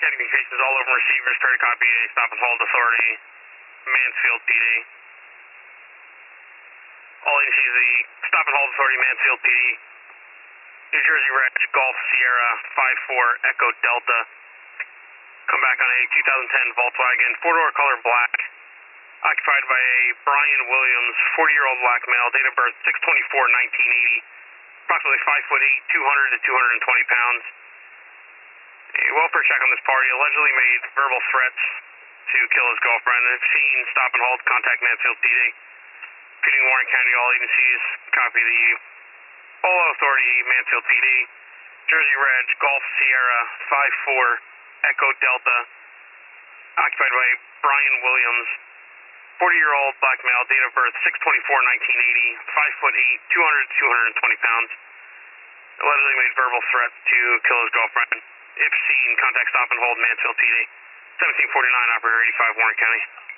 County Communications, all over receivers, try to copy a stop and hold authority, Mansfield PD. All agencies, the stop and hold authority, Mansfield PD. New Jersey Red, Golf Sierra 54 Echo Delta. Come back on a 2010 Volkswagen, four-door color black, occupied by a Brian Williams, 40-year-old black male, date of birth 6/24/1980, approximately 5'8", 200 to 220 pounds. A welfare check on this party, allegedly made verbal threats to kill his girlfriend. If seen, stop and hold, contact Mansfield PD. Repeating Warren County, all agencies, copy the Polo Authority, Mansfield PD. Jersey Red, Golf Sierra 54 Echo Delta, occupied by Brian Williams, 40-year-old black male, date of birth 6/24/1980, 5'8", 200 to 220 pounds. Allegedly made verbal threats to kill his girlfriend. If seen, contact stop and hold Mansfield PD. 1749, operator 85, Warren County.